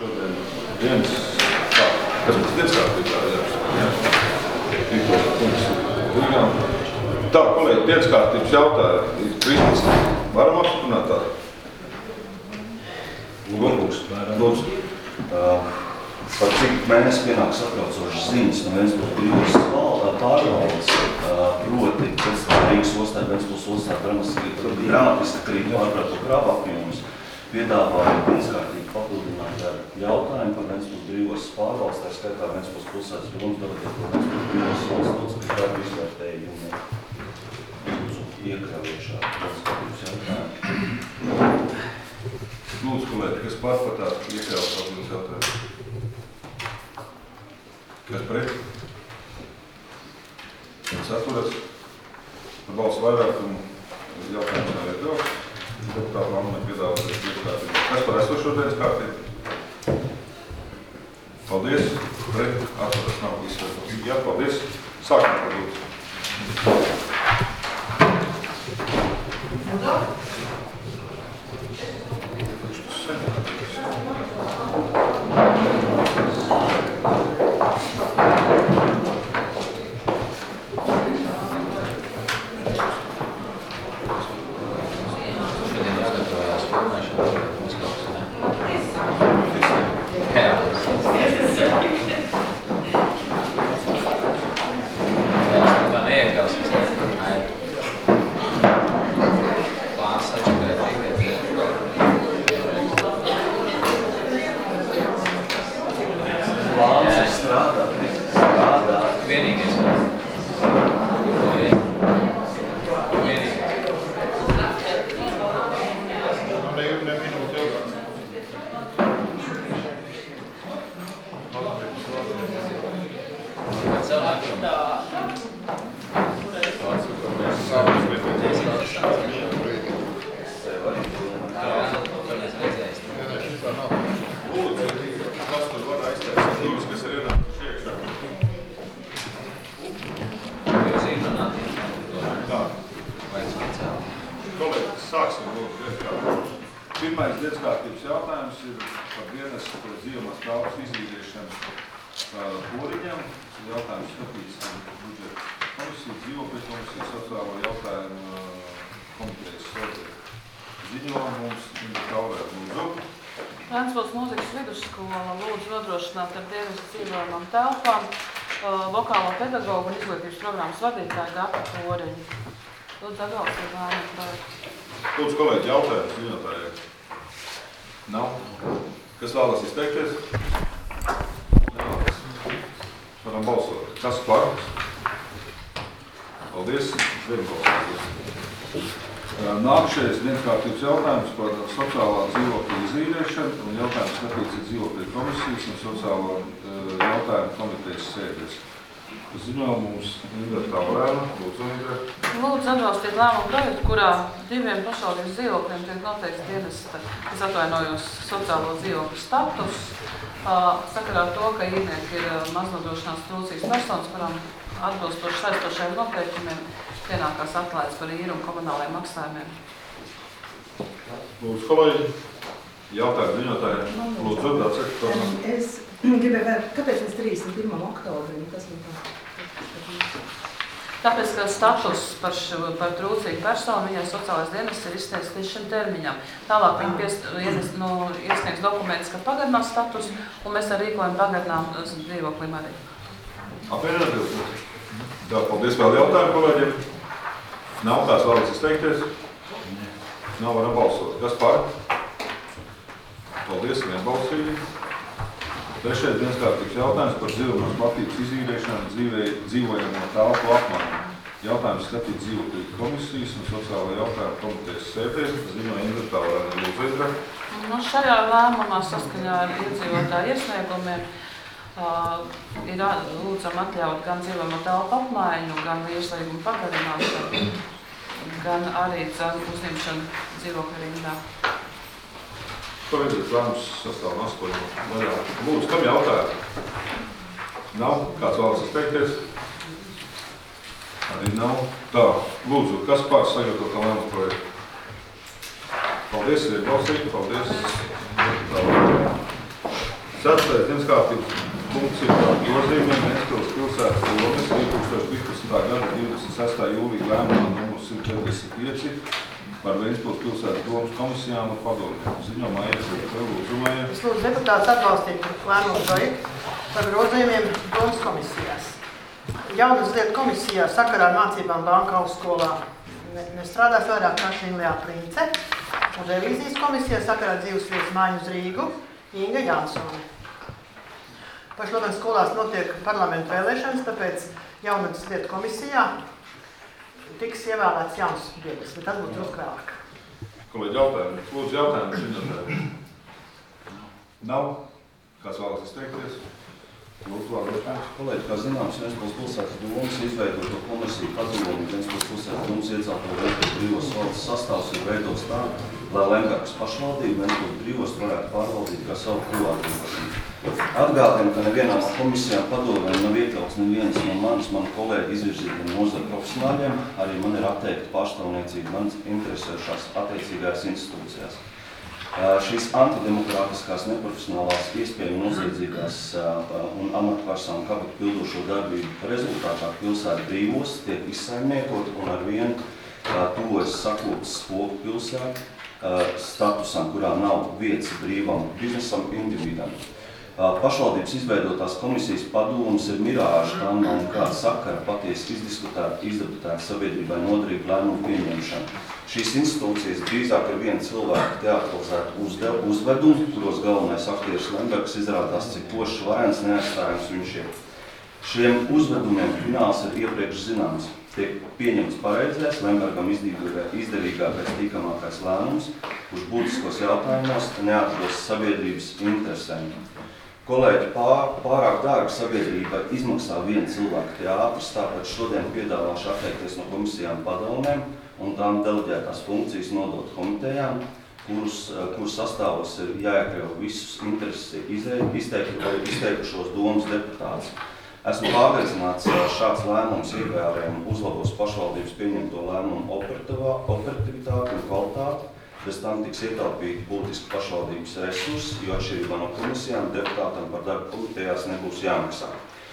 šodien dienas kārtībā, Tā, kolēģi, dienas kārtības jautāja. Kristis, varam apstiprināt tādu? Lūdzu. Par cik mēnesi pienāk satraucošas ziņas no Ventspils brīvības pārvaldes, proti pēc Rīgas ostā, Ventspils ostā dramatiski krīt pārpratu kravu apjomus, piedāvāja dienaskārtīgi papildināt ar jautājumu par Ventspils brīvības pārvaldes, tā skaitā Ventspils pilsētas vilums debatēt par Ventspils brīvības valsts darbu izvērtējumu. Lūdzu, iekļaujušā dienaskārtības jautājumu. Lūdzu, kolēģi, kas pārpatās iekļaut papildus jautājumu? Kas pret? Kas atturas? Ar balsu vairākumu jautājums nav iekļauts. Deputātu Lamane piedāvāties dienaskārtību. Kas par esošo dienaskārtību? Paldies. Pret atturas nav izsvērts. Jā, paldies. Sākam par lūdzu. Pirmais dienaskārtības jautājums ir par dienestu dzīvumās telpas izīrēšanu Poriņam. Jautājums skatīts budžeta komisija, dzīvokļu komisija, sociālo jautājumu komitejas sēdē. Ziņojumu mums Inga Taurē, lūdzu. Ventspils mūzikas vidusskola lūdzu nodrošināt ar dienestu dzīvojamām telpām vokālo pedagogu un izglītības programmas vadītāju Gatu Poriņu. Lūdzu, atbalstīt lēmumu projektu. Lūdzu, kolēģi, jautājums ziņotājiem. Nav. Kas vēlas izteikties? Nevēlas. Varam balsot. Kas par? Paldies. Nākšais dienaskārtības jautājums par sociālā dzīvokļa izīrēšanu un jautājums skatīts ir dzīvokļu komisijas un sociālo jautājumu komitejas sēdes. Ziņojumu mums Inga Taurēna. Lūdzu, Inga. Lūdzu atbalstīt lēmumu projektu, kurā diviem pašvaldības dzīvokļiem tiek noteikts dienesta, es atvainojos, sociālo dzīvokļu status, sakarā ar to, ka īrnieki ir maznodrošinās trūcīgas personas, kurām atbilstoši saistošajiem noteikumiem pienākās atlaides par īru un komunālajiem maksājumiem. Lūdzu, kolēģi, jautājumu ziņotājiem. Lūdzu, atsaka. Es gribēju vēl, kāpēc līdz 31. oktobrim? Kas man tā? Tāpēc, ka status par trūcīgu personu viņai sociālais dienests ir izsniegts līdz šim termiņam. Tālāk viņi iesniegs dokumentus, ka pagarinās status, un mēs ar rīkojumu pagarinām dzīvoklim arī. Apvienot. Jā, paldies vēl jautājumu, kolēģiem. Nav kāds vēlas izteikties? Nav, varam balsot. Kas par? Paldies, vienbalsīgi. Trešais dienaskārtības jautājums par dzīvojamās platības izīrēšanu dzīvojamo telpu apmaiņu. Jautājums skatīt dzīvokļu komisijas un sociālo jautājumu komitejas sēdēs. Ziņoja Inga Taurēna. Lūdzu, Inga. Šajā lēmumā saskaņā ar iedzīvotāju iesniegumiem ir lūdzam atļaut gan dzīvojamo telpu apmaiņu, gan līdzlīgumu pagarināšanu, gan arī uzņemšanu dzīvokļu rindā. Kolēģis lēmums sastāv 8 vairāk. Lūdzu, kam jautājumi? Nav? Kāds vēlas izteikties? Arī nav. Tā, lūdzu, kas par sagatavot lēmumu projektu? Paldies, ir balsīgi, paldies. Ceturtais dienas kārtības punkts ir par grozījumiem Ventspils pilsētas domes 2015. gada 26. jūlija lēmumā numurs 145 par Ventspils pilsētas domes komisijām un padomiem. Ziņojumā iesniegta lūdzu Maija. Es lūdzu deputātus atbalstīt lēmumu projektu par grozījumiem domes komisijās. Jaunas lietu komisijā sakarā ar mācībām banka augstskolā nestrādās vairāk kā Šinlijā Prince, un revīzijas komisijā sakarā ar dzīvesvietas māju uz Rīgu Inga Jansone. Pašlaik skolās notiek parlamentu vēlēšanas, tāpēc jaunas lietu komisijā tiks ievēlēts jauns biedrs, bet tas būtu drusku vēlāk. Kolēģi, jautājumi. Lūdzu, jautājumu ziņotājiem. Nav? Kāds vēlas izteikties? Lūdzu, vārdu. Kolēģi, kā zināms, Ventspils pilsētas domes izveidoto komisiju padomi Ventspils pilsētas domes iecelto Ventspils brīvos valdes sastāvs ir veidots tā, lai Lembergas pašvaldība Ventspils brīvos varētu pārvaldīt kā savu privātu īpašumu. Atgādinu, ka nevienā no komisijām padomēm nav iekļauts nevienas no manu kolēģi izvirzītiem nozaru profesionāļiem, arī man ir atteikta pārstāvniecība manas interesējušās attiecīgajās institūcijās. Šīs antidemokrātiskās, neprofesionālās, iespējami noziedzīgās un amatpersonu kabatu pildošo darbību rezultātā pilsēta brīvos tiek izsaimniekot un arvien tuvojas sakoptas spoku pilsēta statusam, kurā nav vietas brīvam biznesam individam. Pašvaldības izveidotās komisijas padomas ir mirāža, kam nav nekāda sakara patiesi izdiskutēta, izdebatēta sabiedrībai noderīga lēmumu pieņemšana. Šīs institūcijas drīzāk ir viena cilvēka teatralizētu uzvedumu, kuros galvenais aktieris Lembergs izrādās, cik pošs, varens, neaizstājams viņš ir. Šiem uzvedumiem fināls ir iepriekš zināms. Tiek pieņemts pareizais, Lembergam izdevīgākais tīkamākais lēmums, kurš būtiskos jautājumos neatbilst sabiedrības interesēm. Kolēģi, pārāk dārgi sabiedrībai izmaksā viena cilvēka teātris, tāpēc šodien piedāvāšu atteikties no komisijām padomēm un tām deleģētās funkcijas nodot komitejām, kuras sastāvos ir jāiekļauj visus intereses izteikušos domas deputātus. Esmu pārliecināts, ka šāds lēmums ievērojami uzlabos pašvaldības pieņemto lēmumu operativitāti un kvalitāti. Bez tam tiks ietaupīti būtiski pašvaldības resursi, jo atšķirībā no komisijām deputātam par darbu komitejās nebūs jāmaksā.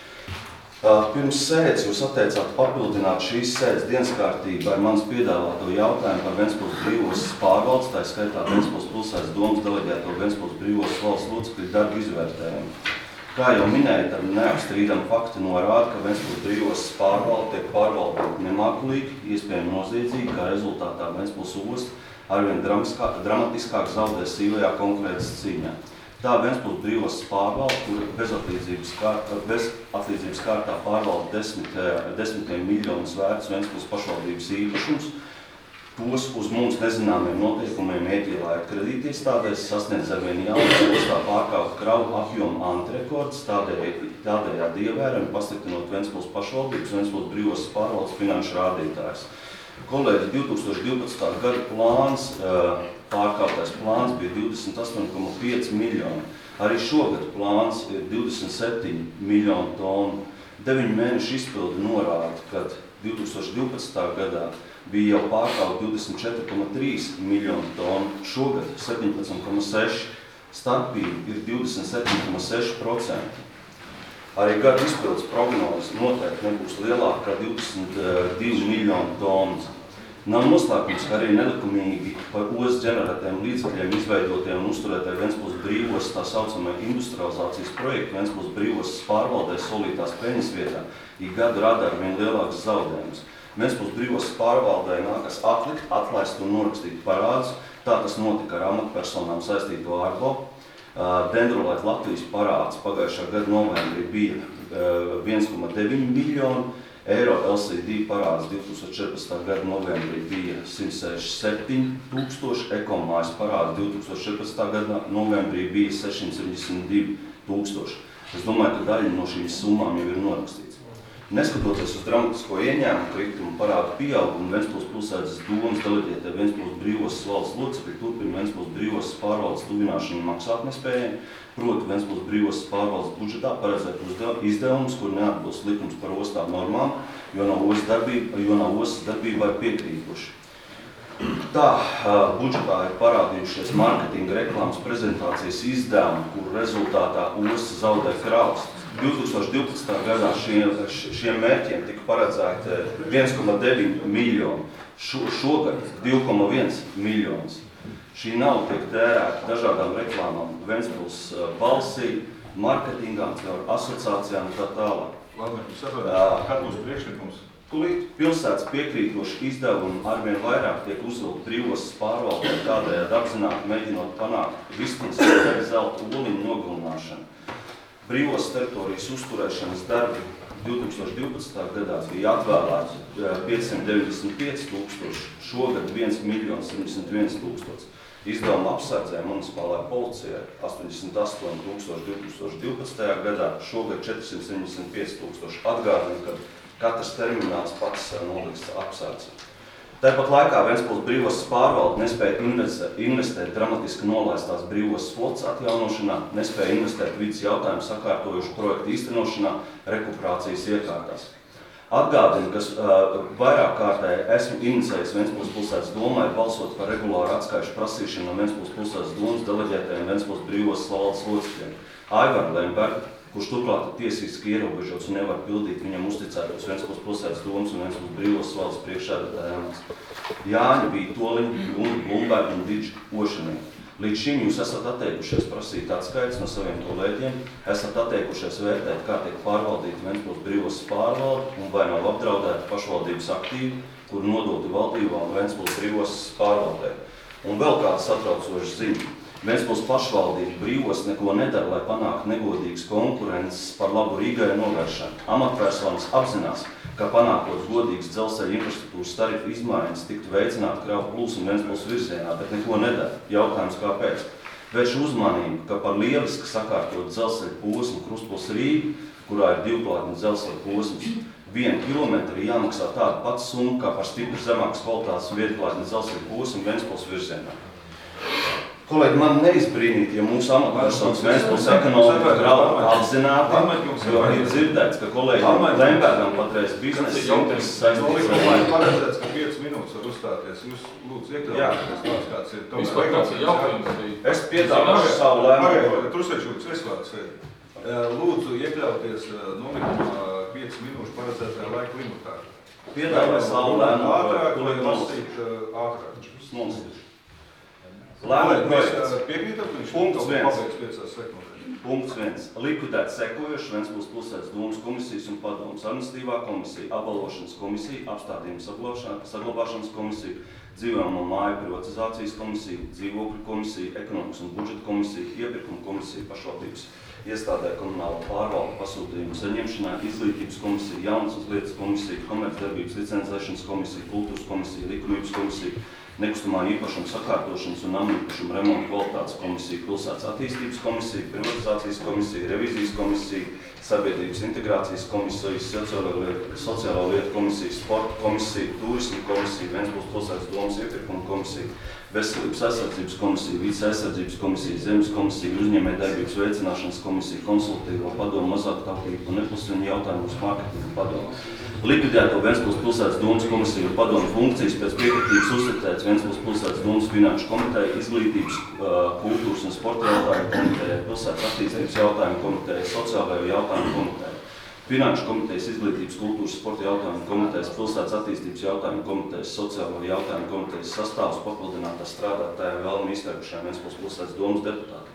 Pirms sēdes jūs atteicāt papildināt šīs sēdes dienas kārtību ar manas piedāvāto jautājumu par Ventspils brīvos pārvaldes, tā skaitā Ventspils pilsētas domes deleģēto Ventspils brīvos valsts locekļu darbu izvērtējumu. Kā jau minēju, tad neapstrīdami fakti norāda, ka Ventspils brīvos pārvalde tiek pārvaldīta nemākulīgi, iespējami noziedzīgi, kā rezultātā Ventspils osta arvien dramatiskāk zaudēs sīvajā konkurences cīņā. Tā Ventspils brīvos pārvalde, kur bez atlīdzības kārtā pārvalda desmitiem miljonus vērts Ventspils pašvaldības īpašums, tos uz mums nezināmiem noteikumiem ieķīlāja kredītiestādēs, sasniedz arvien jaunas ostā pārkāpt kravu apjomu antirekords, tādējādi ievērami pasliktinot Ventspils pašvaldības un Ventspils brīvos pārvaldes finanšu rādītājus. Kolēģi, 2012. gada plāns, pārkāptais plāns bija 28,5 miljoni. Arī šogad plāns ir 27 miljonu tonu. 9 mēnešu izpildi norāda, ka 2012. gadā bija jau pārkāpt 24,3 miljonu tonu, šogad 17,6, starpība ir 27,6%. Arī gada izpildes prognozes noteikti nebūs lielāka kā 22 miljonu tonu. Nav noslēpums, ka arī nelikumīgi par ostas ģenerētiem līdzekļiem izveidotie un uzturētie Ventspils brīvos tā saucamā industrializācijas projekta Ventspils brīvos pārvaldē solītās peļņas vietā ik gadu rada arvien lielākas zaudējumus. Ventspils brīvos pārvaldē nākas atlikt, atlaist un norakstīt parādus. Tā tas notika ar amatpersonām saistīto arbo. Dendrolēt Latvijas parāds pagājušā gada novembrī bija 1,9 miljonu, eiro LCD parāds 2014. gada novembrī bija 167 tūkstoši, ekomājas parāds 2014. gada novembrī bija 672 tūkstoši. Es domāju, ka daļa no šīm summām jau ir norakstīts. Neskatoties uz dramatisko ieņēmumu kritumu parādu pieaugumu, Ventspils pilsētas domes deleģētie Ventspils brīvos valsts locekļi turpina Ventspils brīvos pārvaldes tuvināšanu maksātnespējai, proti Ventspils brīvos pārvaldes budžetā paredzēt izdevumus, kur neatbilst likums par ostām normām, jo nav ostas darbībai piekrītuši. Tā budžetā ir parādījušies mārketinga reklāmas prezentācijas izdevumi, kuru rezultātā ostas zaudē kravas. 2012. gadā šiem mērķiem tika paredzēti 1,9 miljoni, šogad 2,1 miljonus. Šī nauda tiek tērēta dažādām reklāmām, Ventspils balsī, marketingām, asociācijām un tā tālāk. Labi, jūs saprotat, kad būs priekšlikums? Pilsētas piekrītoši izdevumi arvien vairāk tiek uzvilkt brīvostas pārvaldē, tādējādi apzināti mēģinot panākt Vistnes vai zelta oliņu nogalināšanu. Brīvostas teritorijas uzturēšanas darbi 2012. gadā bija atvēlēti 595 000, šogad 1 701 000. Izdevuma apsardzē municipālajā policijai 88 000 2012. gadā, šogad 475 000. Atgādina, ka katrs termināls pats noliks apsardzi. Tāpat laikā Ventspils brīvostas pārvalde nespēja investēt dramatiski nolaistās brīvostas flotas atjaunošanā, nespēja investēt vidas jautājumu sakārtojušu projektu īstenošanā, rekuperācijas iekārtās. Atgādina, ka vairāk kārtēji esmu inicējis Ventspils pilsētas domai balsot par regulāru atskaišu prasīšanu no Ventspils pilsētas domas deleģētajiem Ventspils brīvostas valdes locekļiem. Aivaru Lembergu, kurš turklāt ir tiesiski ierobežots un nevar pildīt viņam uzticētos Ventspils pilsētas domas un Ventspils brīvostas valdes priekšsēdētāja amats. Jāņa Vītoliņu, Gundu Blumbergu un Vidžu Ošanīnu. Līdz šim jūs esat atteikušies prasīt atskaites no saviem kolēģiem, esat atteikušies vērtēt, kā tiek pārvaldīta Ventspils brīvostas pārvalde un vai nav apdraudēta pašvaldības aktīvi, kuru nodoti valdībā un Ventspils brīvostas pārvaldē. Un vēl kāda satraucoša ziņa. Ventspils pašvaldība brīvostas neko nedara, lai panāktu negodīgas konkurences par labu Rīgai novēršanu. Amatpersonas apzinās, ka panākot godīgas dzelzceļa infrastruktūras tarifu izmaiņas tiktu veicināt kravu plūsmu Ventspils virzienā, bet neko nedara. Jautājums kāpēc? Vērš uzmanību, ka par lieliski sakārtot dzelzceļa posmu Krustpils Rīga, kurā ir divplātnes dzelzceļa posms, 1 kilometru jāmaksā tāda pati summa, kā par stipri zemākas kvalitātes viedplātnes dzelzceļa posmu Ventspils virzienā. Kolēģi, man neizbrīnīt, ja mūsu amatpersonas Ventspils ekonomika grauda apzināti, jo ir dzirdēts, ka kolēģiem Lembergam patreiz biznesa intereses saistīts ar laiku. Paredzēts, ka 5 minūtes var uzstāties. Jūs lūdzu iekļauties tāds, kāds ir. Vispār kāds ir jautājums. Es piedāvāšu savu lēmumu. Trusvečūks, es vārdu sēdi. Lūdzu iekļauties nolikumā 5 minūšu paredzētajā laika limitā. Piedāvāju savu lēmumu. Ātrāk, vai lasīt ātrāk. Mums. Lēmumu projekts. Piekrītam, ka viņš Punkts 1. pabeigs 5 sekundēs. Punkts 1. Likvidēt sekojoši Ventspils pilsētas domas komisijas un padomas administratīvā komisija, apbalvošanas komisija, apstādījuma saglabāšanas komisija, dzīvojamo māju privatizācijas komisija, dzīvokļu komisija, ekonomikas un budžeta komisija, iepirkuma komisija, pašvaldības iestādē komunāla pārvalde pasūtījumu saņemšanā, izglītības komisija, jaunas lietas komisija, komercdarbības licencēšanas komisija, kultūras komisija, likumības komisija, nekustamā īpašuma sakārtošanas un namu īpašuma remonta kvalitātes komisija, pilsētas attīstības komisija, privatizācijas komisija, revīzijas komisija, sabiedrības integrācijas komisija, sociālo lietu komisija, sporta komisija, turisma komisija, Ventspils pilsētas domas iepirkuma komisija, veselības aizsardzības komisija, vides aizsardzības komisija, zemes komisija, uzņēmējdarbības veicināšanas komisija, konsultatīvo padomu, mazāk tautību un nepilsēņu jautājumus mārketinga padomu. Likvidēto Ventspils pilsētas domas komisiju un padomu funkcijas pēc piekritības uzsatēts Ventspils pilsētas domas finanšu komiteja, izglītības, kultūras un sporta jautājumu komiteja, pilsētas attīstības jautājumu komiteja, sociālajo jautājumu komiteja, finanšu komitejas, izglītības, kultūras, sporta jautājumu komitejas, pilsētas attīstības jautājumu komitejas, sociālo jautājumu komitejas sastāvs papildinātā strādātājiem vēlami izteikušajiem Ventspils pilsētas domas deputātiem.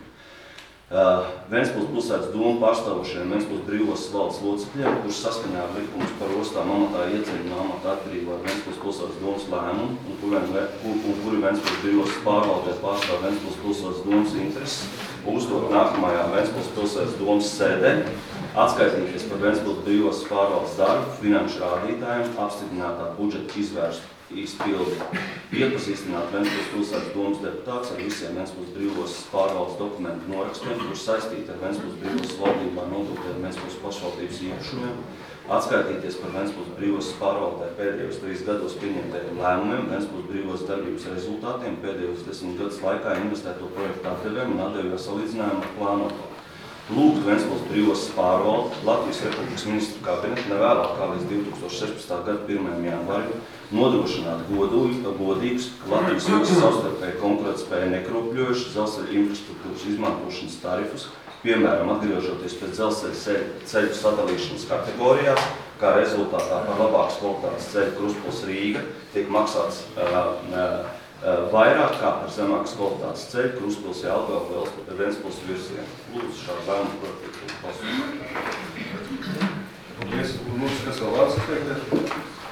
Ventspils pilsētas domu pārstāvošajiem Ventspils brīvostas valdes locekļiem, kurš saskaņā ar likumus par ostām amatā ieceļ no amata atkarībā ar Ventspils pilsētas domas lēmumu un kuri Ventspils brīvostas pārvaldē pārstāv Ventspils pilsētas domas intereses, uzdot nākamajā Ventspils pilsētas domas sēdē, atskaitīties par Ventspils brīvostas pārvaldes darbu, finanšu rādītājiem, apstiprinātā budžeta izvērstu izpildi, iepazīstināt Ventspils pilsētas domas deputāts ar visiem Ventspils brīvostas pārvaldes dokumentu norakstiem, kurš saistīti ar Ventspils brīvostas valdībā nodotiem Ventspils pašvaldības īpašumiem, atskaitīties par Ventspils brīvostas pārvaldē pēdējos 3 gados pieņemtajiem lēmumiem, Ventspils brīvostas darbības rezultātiem, pēdējos 10 gadus laikā investēto projektu atdeviem un atdevu salīdzinājumu ar plānoto. lūgt Ventspils brīvostas pārvaldi Latvijas Republikas ministru kabinetu nevēlāk kā līdz 2016. gada 1. janvārim nodrošināt godīgus Latvijas jūras savstarpēji konkurētspēju nekropļojušus dzelzceļa infrastruktūras izmantošanas tarifus, piemēram, atgriežoties pēc dzelzceļa ceļu sadalīšanas kategorijās, kā rezultātā par labākas kvalitātes ceļu Krustpils Rīga tiek maksāts vairāk kā par zemākas kvalitātes ceļu Krustpils Jelgava Ventspils virzienu. Lūdzu, šādu lēmumu projektu balsot. Paldies. Lūdzu, kas vēl vārds teikt?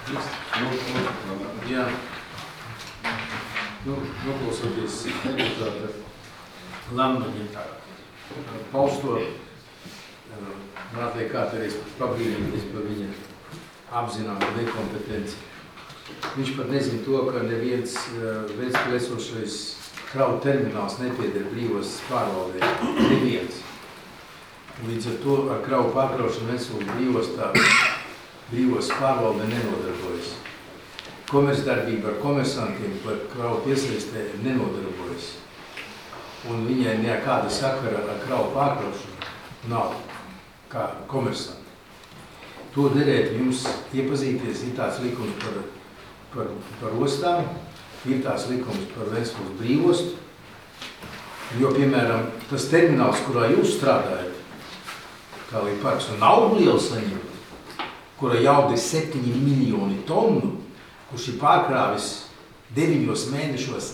Jā. Noklausoties deputāta Lammaņa pausto, man atliek kārtēries pabrīnīties par viņa apzinātu nekompetenci. Viņš pat nezina to, ka neviens Ventspilī esošais kravu termināls nepieder brīvostas pārvaldē. Neviens. Līdz ar to ar kravu pārkraušanu Ventspils brīvostas pārvalde nenodarbojas. Komercdarbība ar komersantiem par kravu piesaistē nenodarbojas. Un viņai nekāda sakara ar kravu pārkraušanu nav kā komersanti. To derētu jums iepazīties, ir tāds likums par ostām, ir tāds likums par Ventspils brīvostu, jo, piemēram, tas termināls, kurā jūs strādājat, kā līdz parks, un naudu lielu saņemt, kura jauda 7 miljoni tonu, kurš ir pārkrāvis 9 mēnešos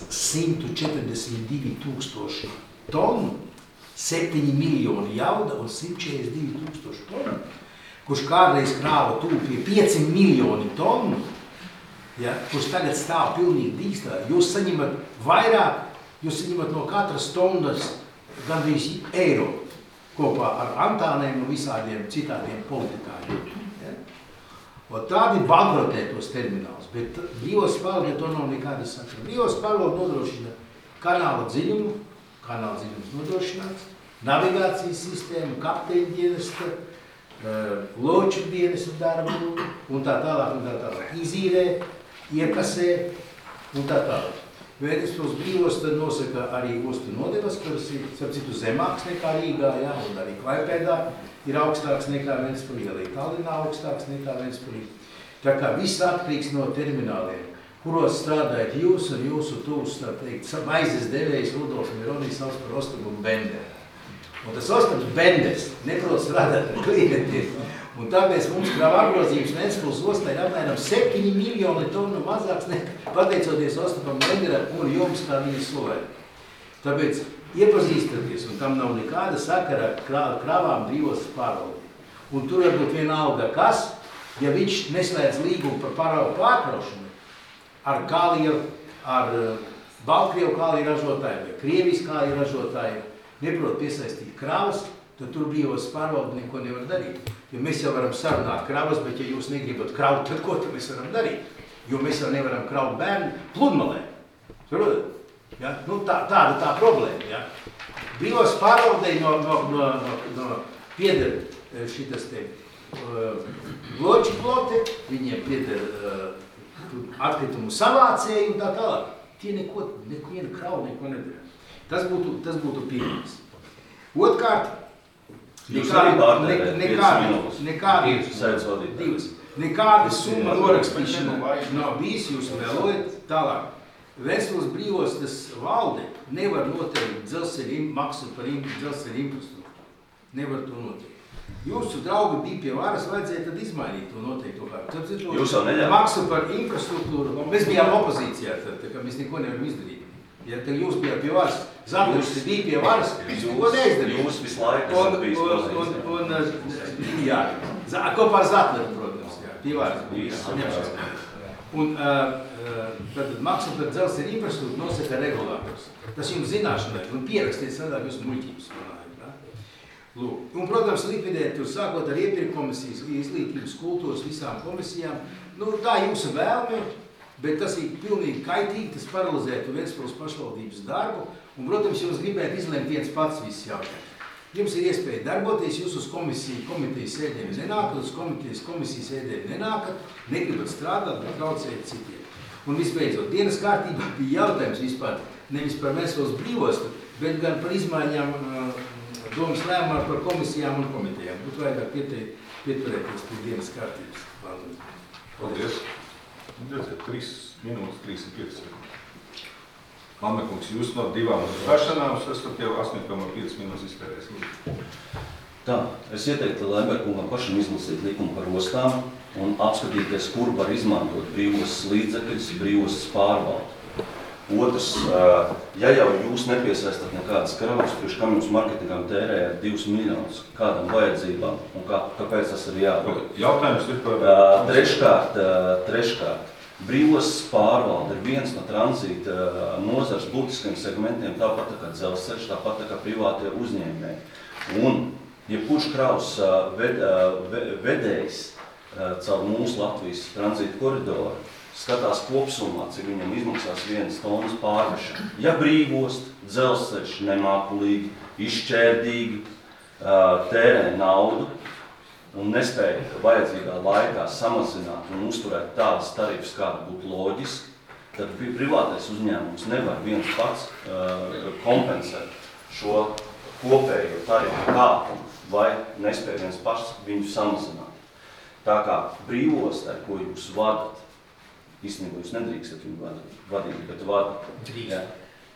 142 000 tonu, 7 miljoni jauda un 142 000 tonu, kurš kādreiz krāva tuvu pie 5 miljoni tonu, ja, kurš tagad stāv pilnīgi dīkstā, jūs saņemat vairāk, jūs saņemat no katras tonnas gandrīz eiro kopā ar Antāniem un visādiem citādiem politikājiem. Ja. Un tādi bankrotē tos terminālus, bet brīvostas pārvalde to nav nekāda sakara. Brīvostas pārvalde nodrošina kanāla dziļums nodrošināts, navigācijas sistēmu, kapteiņu dienesta, loču dienesta darbu un tā tālāk. Izīrē, iekasē un tā tālāk. Ventspils brīvosta nosaka arī ostu nodevas, kuras ir, starp citu, zemāks nekā Rīgā, ja, un arī Klaipēdā ir augstāks nekā Ventspilī, arī Tallinā augstāks nekā Ventspilī. Tā kā viss atkarīgs no termināliem, kuros strādājat jūs un jūsu tūs, tā teikt, maizes devējs Rudolfs Mironijs sauc par Ostabu Benderi. Un tas Ostabs Benders neprot strādāt ar klientiem. Un tāpēc mums krāva apgrozījums Ventspils ostā ir apmēram 7 miljoni tonu mazāks nekā pateicoties Ostabam Benderam un jums kā viņa slovēni. Tāpēc iepazīstaties, un tam nav nekāda sakara ar krāvām brīvostas pārvaldi. Un tur var būt vienalga kas, ja viņš neslēdz līgumu par pārvaldu pārkraušanu ar kāliju, ar Baltkrievu kāliju ražotājiem, vai Krievijas kāliju ražotājiem, neprot piesaistīt kravas, tad tur brīvostas pārvalde neko nevar darīt. Jo mēs jau varam sarunāt kravas, bet ja jūs negribat kraut, tad ko tad mēs varam darīt? Jo mēs jau nevaram kraut bērnu pludmalē. Saprotat? Ja? Nu, tāda tā problēma. Ja? Brīvostas pārvaldei no pieder šitas te loču plote, viņiem pieder atkritumu savācēji un tā tālāk. Tie neviena krau neko nedara. Tas būtu pirmais. Otkārt, nekāda summa norakstīšana nav bijis, jūs vēlojat tālāk. Ventspils brīvostas valde nevar noteikt maksu par dzelzceļa infrastruktūru. Nevar to noteikt. Jūsu draugi bija pie varas, vajadzēja tad izmainīt to noteikto kārtu. Jūs jau neļāvāt? Maksu par infrastruktūru, mēs bijām opozīcijā, tā kā mēs neko nevaram izdarīt. Ja tad jūs bijāt pie varas, Zatlers bija pie varas, ko neizdarīt? Jūs visu laiku esat bijis pozīcijā. Jā, kopā ar Zatleru, protams, jā, pie varas bija. Un tad maksu par dzelzceļa infrastruktūru nosaka regulātors. Tas jums zināšanai, un pierakstiet sadāk jūs muļķības runājat. Lūk. Un, protams, likvidēt tur sākot ar iepirku komisijas, izglītības kultūras visām komisijām. Nu, tā jūsu vēlme, bet tas ir pilnīgi kaitīgi, tas paralizētu Ventspils pašvaldības darbu. Un, protams, jums gribētu izlemt viens pats viss jautājums. Jums ir iespēja darboties, jūs uz komitejas sēdēm nenākat, uz komisijas sēdēm nenākat, negribat strādāt, bet traucējat citiem. Un visbeidzot, dienas kārtībā bija jautājums vispār nevis par Ventspils brīvostu, bet gan par izmaiņām domas lēmumā par komisijām un komitejām. Būtu vajag pieturēties pie dienas kārtības. Paldies. 3 minūtes, 35 sekundes. Almekungs, jūs no 2 uzstāšanām, esat jau 8,5 minūtes iztērējis. Tā, es ieteiktu Lemberkungam pašam izlasīt likumu par ostām un apskatīties, kur var izmantot brīvos līdzekļus, brīvos pārvaldu. Otrs, ja jau jūs nepiesaistat nekādas kravas, priekš kam jums marketingam tērējat 2 miljonus kādam vajadzībām un kāpēc tas ir jādara? Jautājums ir par... Treškārt, brīvos pārvalde ir viens no tranzīta nozars būtiskiem segmentiem, tāpat kā dzelzceļš, tāpat kā privātie uzņēmēji. Un jebkurš kravas vedējs caur mūsu Latvijas tranzīta koridoru skatās kopsumā, cik viņam izmaksās 1 tonnas pārvešana. Ja brīvost, dzelzceļš nemākulīgi, izšķērdīgi tērē naudu un nespēja vajadzīgā laikā samazināt un uzturēt tādas tarifas, kāda būtu loģiski, tad privātais uzņēmums nevar viens pats kompensēt šo kopējo tarifu kāpumu vai nespēja viens pats viņu samazināt. Tā kā brīvostē, ko jūs vadat, īstenībā jūs nedrīkstat viņu vadīt, bet vadat. Drīkst.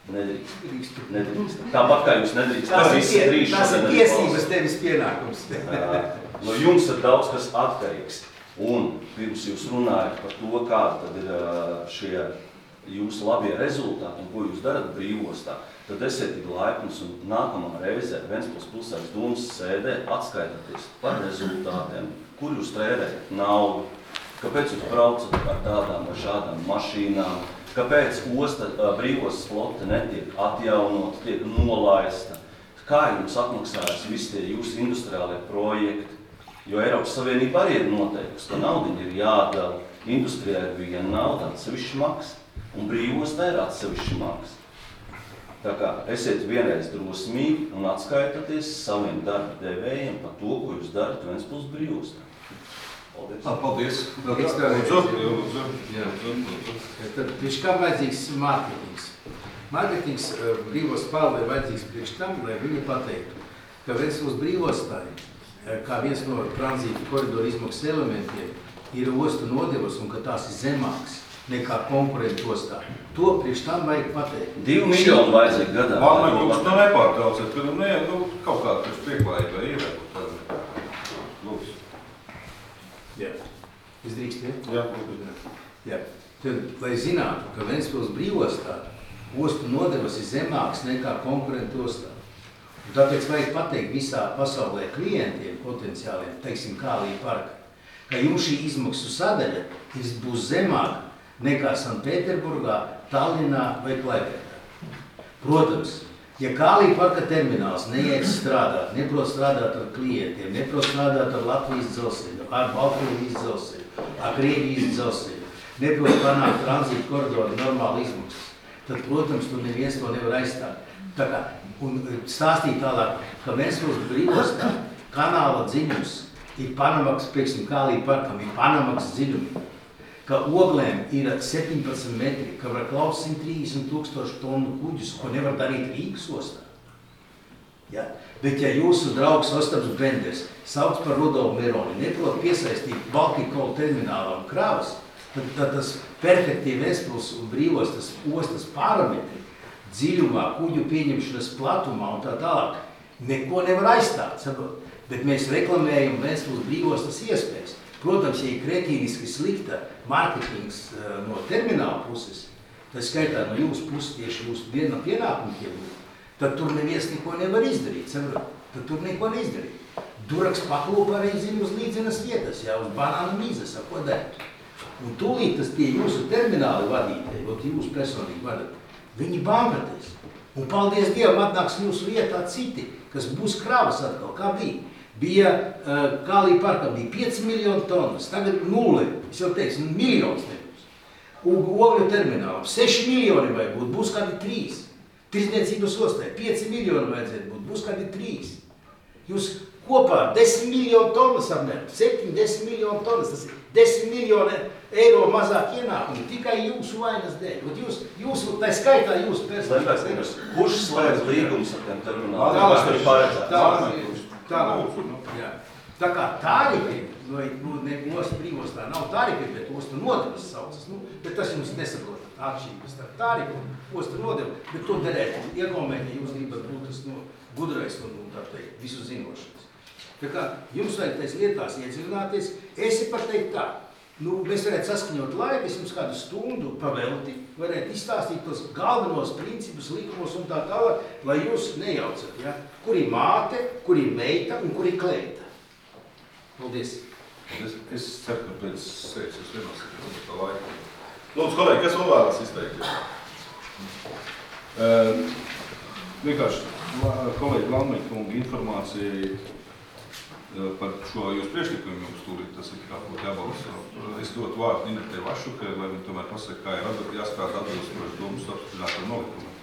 Nedrīkst. Tāpat kā jūs nedrīkstat. Tas ir tiesības tevis pienākums. No jums ir daudz kas atkarīgs. Un pirms jūs runājat par to, kāda tad ir šie jūsu labie rezultāti un ko jūs darat brīvostā, tad esiet tik laipns un nākamā reize Ventspils pilsētas domas sēdē atskaitaties par rezultātiem, kur jūs tērējat naudu, kāpēc jūs braucat ar tādām vai šādām mašīnām, kāpēc brīvostas flote netiek atjaunot, tiek nolaista, kā jums atmaksājas visi tie jūsu industriālie projekti, jo Eiropas Savienība arī ir noteikusi, ka naudiņa ir jādala, industrijā ir viena nauda, atsevišķi maksa, un brīvostā ir atsevišķi maksa. Tā kā esiet vienreiz drosmīgi un atskaitaties saviem darba devējiem par to, ko jūs darat Ventspils brīvostā. Paldies. Tad priekš kam vajadzīgs mārketings? Mārketings brīvos pārvaldē vajadzīgs priekš tam, lai viņi pateiktu, ka Ventspils brīvostā, kā viens no tranzīta koridoru izmaksas elementiem, ir ostu nodevas un ka tās ir zemāks nekā konkurentu ostā. To priekš tam vajag pateikt. 2 miljoni vajadzīgi gadā. Valmēkungs, nu nepārtrauciet, ka kaut kāda priekš pieklājība ir. Lūdzu. Jā. Es drīkst, ja? Jā. Tad, lai zinātu, ka Ventspils brīvostā ostu nodevas ir zemāks nekā konkurentu ostā. Un tāpēc vajag pateikt visā pasaulē klientiem potenciāliem, teiksim, Kālija parka, ka jums šī izmaksu sadaļa būs zemāka nekā Sanktpēterburgā, Tallinā vai Klaipēdā. Protams, ja Kālija parka termināls neiet strādāt, neprot strādāt ar klientiem, neprot strādāt ar Latvijas dzelzceļu, ar Baltkrievijas dzelzceļu, ar Krievijas dzelzceļu, neprot panākt tranzīta koridoru normālu izmaksas, tad, protams, tur neviens to nevar aizstāt. Tā kā, un stāstīt tālāk, ka Ventspils brīvostā kanāla dziļums ir Panamaks, pieksim, Kālija parkam ir Panamaks dziļumi, ka oglēm ir 17 metri, ka var klaust 130 000 tonu kuģus, ko nevar darīt Rīgas ostā. Ja? Bet ja jūsu draugs Ostaps Benders sauc par Rudolfu Meroni, neprot piesaistīt Baltikola terminālam kravas, tad tas perfektie Ventspils un brīvostas ostas parametri dziļumā, kuģu pieņemšanas platumā un tā tālāk neko nevar aizstāt, saprot? Bet mēs reklamējam Ventspils brīvostas iespējas. Protams, ja ir kretīniski slikta marketings no termināla puses, tad skaitā no jūsu puses tieši jūsu viena pienākumiem, tad tur neviens neko nevar izdarīt, saprot? Tad tur neko neizdarīt. Duraks paklūpa arī zina uz līdzenas vietas, jā, uz banāna mīzes, ko darīt. Un tūlīt tas tie jūsu termināli vadītāji, jūs personīgi vadat, viņi bankrotēs. Un paldies Dievam atnāks jūsu vietā citi, kas būs kravas atkal, kā bija. Bija Kālija parkam bija 5 miljonu tonnas, tagad 0, es jau teikšu, miljons nebūs. Ogļu terminālam 6 miljoni vajag būt, būs kādi 3. Tirdzniecības ostai 5 miljoni vajadzētu būt, būs kādi 3. Jūs kopā 10 miljonu tonnas apmēram, 7-10 miljonu tonnas, tas ir 10 miljoni eiro mazāk ienākumu, tikai jūsu vainas dēļ. Jūsu, tā skaitā jūsu personīgās. Kurš slēdz līgumus ar tiem termināliem? Tā kā tarifi, mūsu brīvos tā nav tarifi, bet ostu nodevas saucas. Bet tas jums nesaprot atšķirības starp tarifu un ostu nodevu, bet to derētu iegaumēt, ja jūs gribat būt tas gudrais un tā teikt, visu zinošanas. Tā kā jums vajag tais lietās iedziļināties, esi pateikt tā. Mēs varētu saskaņot laiku, es jums kādu stundu pavelti, varētu izstāstīt tos galvenos principus, likumos un tā tālāk, lai jūs nejaucat, ja? Kur ir māte, kur ir meita un kur ir kleita. Paldies. Es ceru, ka pēc sēdes es vienos par laiku. Lūdzu, kolēģi, kas vēl vēlas izteikties? Vienkārši kolēģi Landmeņkunga informācijai par šo jūs priekšlikumu jums tūlīt, tas ir kā būtu jābalso. Es dotu vārdu Inetei Vašukai, lai viņi tomēr pasaka, kā ir jāskāda atbilstoši domas apstiprināto nolikumu.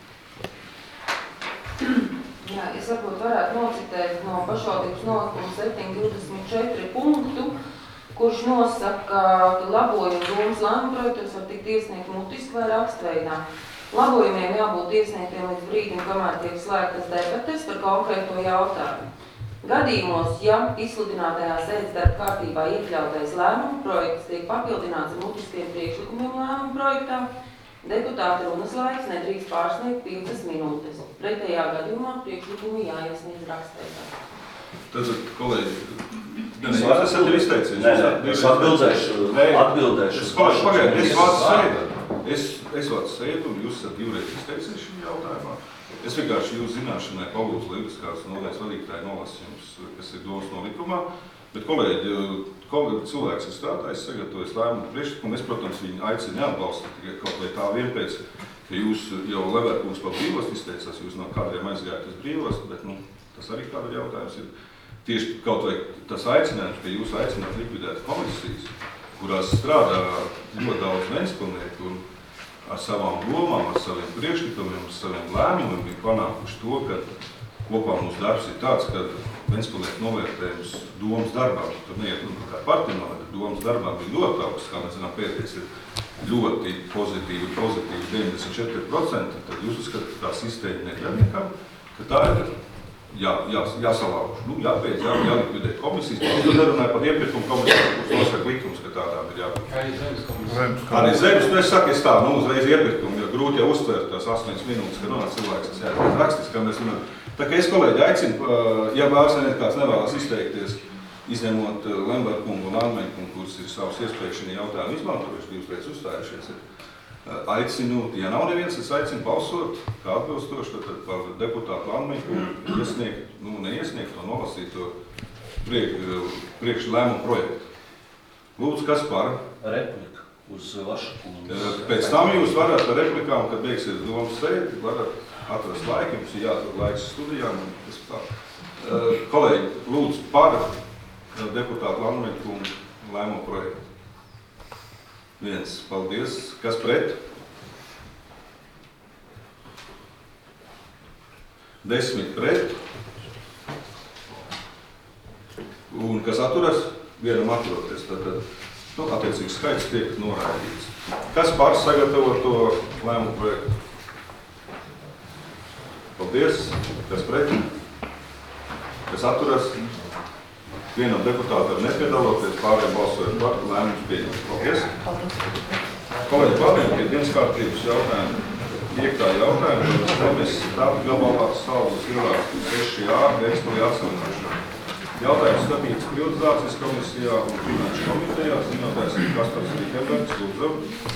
Jā, es varbūt varētu nocitēt no pašvaldības nolikuma 7.24 punktu, kurš nosaka, ka labojumi domas lēmuma projektos var tikt iesniegt mutiski vai rakstveidā. Labojumiem jābūt iesniegtiem līdz brīdim, kamēr tiek slēgtas debates par konkrēto jautājumu. Gadījumos, ja izsludinātajā sēdes darba kārtībā iekļautais lēmuma projekts tiek papildināts ar mutiskiem priekšlikumiem lēmuma projektā, deputāta runas laiks nedrīkst pārsniegt 5 minūtes. Pretējā gadījumā priekšlikumi jāiesniedz rakstveidā. Tad, kolēģi, jūs esat jau izteicies? Nē, es atbildēšu. Es vārdu sēdu un jūs esat divreiz izteicies šim jautājumā. Es vienkārši jūs zināšanai palūdzu Lībiskās nodaļas vadītāju nolas jums, kas ir domas nolikumā, bet kolēģi, cilvēks ir strādājis, sagatavojas lēmumu priekšlikumu. Es, protams, viņu aicinu neatbalstīt tikai kaut vai tā vienpēc, ka jūs jau Leverkungs par brīvostu izteicās, jūs no kādiem aizgājat uz brīvostu, bet tas arī kāda jautājums ir. Tieši kaut vai tas aicinājums, ka jūs aicināt likvidēt komisijas, kurās strādā ļoti daudz Ventspilnieku un ar savām domām, ar saviem priekšlikumiem, ar saviem lēmumiem ir panākuši to, ka kopā mūsu darbs ir tāds, ka Ventspilnieku novērtējums domas darbām, tur neiet kā partija novērtē, domas darbām ir ļoti augsts, kā mēs zinām, pēdējais ir ļoti pozitīvi 94%, tad jūs uzskatāt, ka tā sistēma neļauniekam, ka tā ir jāsalauž. Jāpēc, jālikvidē komisijas. Es nerunāju par iepirkumu komisiju, kurš nosaka likums, ka tādām ir jābūt. Arī zemes komisijas. Arī zemes, es saku, es tā, uzreiz iepirkumu, jo grūti jau uztvērt tās 8 minūtes, ka nonāc cilvēks, tas jābūt rakstis, kā mēs runājam. Tā kā es, kolēģi, aicinu, ja vārsanēt kāds nevēlas izteikties, izņemot Lemberkungu un Landmeņkungu, kurus ir savas iespējas šajā jautājumā izmantojuši, divas reizes uzstājušies. Aicinu, ja nav neviens, es aicinu balsot, kā atbilstoši, tad par deputātu Landmeņkungu neiesniegt to nolasīto priekšlēmumu projektu. Lūdzu, kas par? Replika uz Vašukungu. Pēc tam jūs varat ar replikām, kad beigsies domas sēdi, varat atrast laiku, jums ir jāatrod laiks studijām. Kolēģi, lūdzu, par deputātu Landmeņkungu lēmumu projektu. 1. Paldies. Kas pret? 10 pret. Un kas atturas? Vienam atturoties. Tad attiecīgs skaits tiek noraidīts. Kas par sagatavoto lēmumu projektu? Paldies. Kas pret? Kas atturas? Vienam deputātam nepiedaloties, pārējiem balsojot par lēmumus pieņemt. Paldies. Kolēģi, pārējiem pie dienas kārtības jautājumu. 5. jautājumu. Mēs tāpat globālās saules ielāstu 6A ekspoli atsalināšanu. Jautājums skatīts privatizācijas komisijā un finanšu komitejā. Zinātājs ir Kaspars Rīkenbergs. Lūdzu.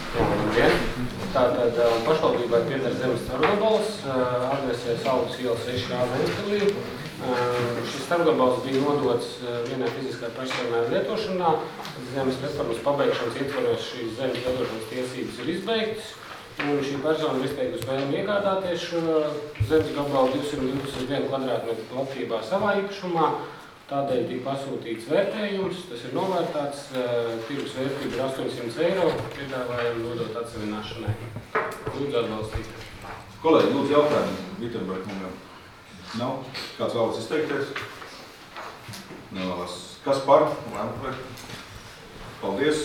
Tātad pašvaldībai pieder zemes starpgabals, adresē Saules iela 6A Ventspilī. Šis starpgabals bija nodots vienai fiziskai personai lietošanā. Zemes reformas pabeigšanas ietvaros šīs zemes lietošanas tiesības ir izbeigtas. Un šī persona ir izteikusi vēlmi iegādāties šo zemes gabalu 221 kvadrātmetru platībā savā īpašumā. Tādēļ tika pasūtīts vērtējums, tas ir novērtāts, tirgus vērtība ir 800 eiro, piedāvājam nodot atsevināšanai. Lūdzu atbalstīt. Kolēģi, lūdzu jautājumu Vitenberg kungam. Nav? Kāds vēlas izteikties? Kas par lēmumu projektu? Paldies.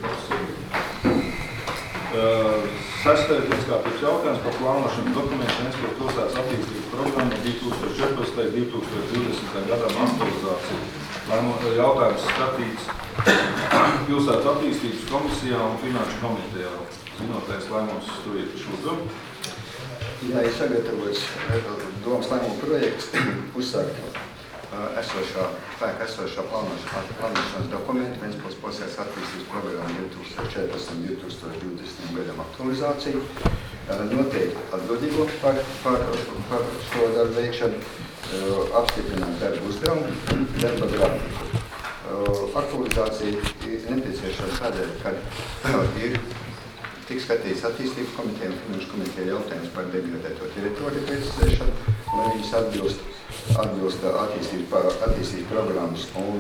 Sestais dienaskārtības jautājums par plānošanas dokumentu Ventspils pilsētas attīstības programmu 2014.–2020. gadam aktualizāciju. Jautājums skatīts pilsētas attīstības komisijā un finanšu komitejā. Zinotais lēmums tur ir šodien. Jā, ir sagatavots domas lēmumu projekts uzsākt esošā plānošanas dokumentu Ventspils pilsētas attīstības programmu 2014.–2020. gadam aktualizāciju, noteikt atbildīgo par šo darbu veikšanu, apstiprināt darbu uzdevumu, darba grafiku. Aktualizācija ir nepieciešama tādēļ, ka ir tiks skatīts attīstības komiteja un finanšu komiteja jautājums par degradēto teritoriju precizēšanu, lai viņas atbilst attīstības programmas un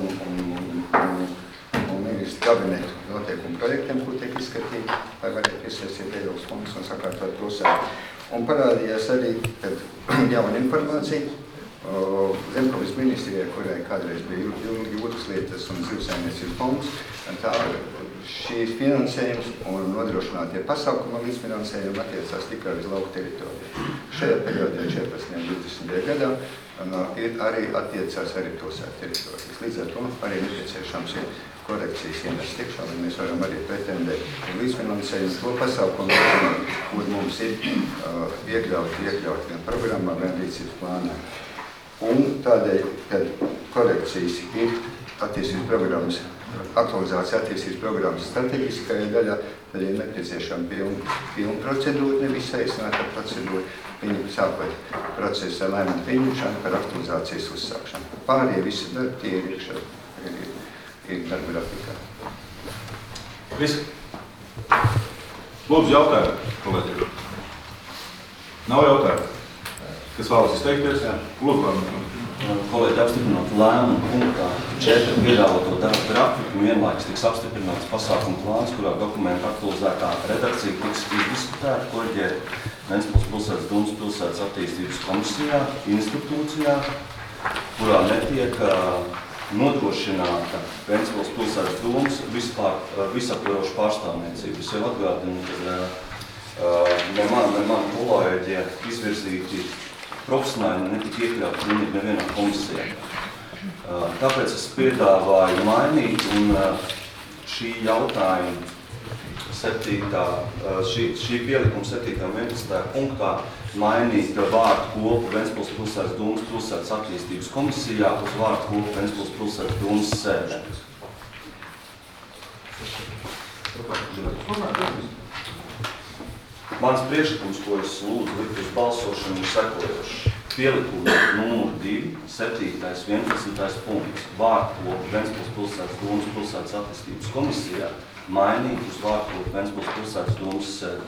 ministru kabinetu noteikumu projektiem, ko tiek izskatīti, lai varētu iesaistīt Eiropas fondus un sakārtot pilsētu. Un parādījās arī jauna informācija Zemkomis ministrijai, kurai kādreiz bija jūras lietas un zivsaimniecības fonds, tā šīs finansējums un nodrošinātie pasākuma līdzfinansējumi attiecās tikai uz lauku teritoriju. Šajā periodā 14.–20. gadā arī attiecās arī pilsētu teritorijas. Līdz ar to arī nepieciešams ir korekcijas ienest tikšā, lai mēs varam arī pretendēt līdzfinansējumu to pasākumu, kur mums ir iekļaut gan programmā, gan rīcības plānā. Un tādēļ, kad korekcijas ir attīstības programmas, aktualizācija attīstības programmas strateģiskajā daļā, tad ir nepieciešama pilna procedūra, nevis saīsināta procedūra, sākot procesa lēmumu pieņemšanu par aktualizācijas uzsākšanu. Pārējie visi darbi, tie ir iekšā, ir darba grafikā. Visi. Lūdzu, jautājumu, kolēģi. Nav jautājumu. Kas vēlas izteikties? Lūdzu, lēmumu. Kolēģi apstiprināt lēmumu punktā 4 piedāvāto darbu grafiku, vienlaikus tiks apstiprināts pasākumu plāns, kurā dokumenta aktualizētā redakcija tiks izdiskutēta, koreģēt Ventspils pilsētas domas pilsētas attīstības komisijā, institūcijā, kurā netiek nodrošināta Ventspils pilsētas domas visaptveroša pārstāvniecība. Es jau atgādinu, ka ne man kolēģi izvirzīti profesionāli netika iekļauti nevienā komisijā. Tāpēc es piedāvāju mainīt un šī jautājuma šī pielikuma 7. un 11. punktā mainīt vārdu kopu Ventspils pilsētas domas pilsētas attīstības komisijā uz vārdu kopu Ventspils pilsētas domas sēdē. Mans priekšlikums, ko es lūdzu likt uz balsošanu, ir sekojošs. Pielikuma numur 2, 7. 11. punkts, vārdu kopu Ventspils pilsētas domas pilsētas attīstības komisijā mainīt uz vārdu kopu Ventspils pilsētas domas sēdē.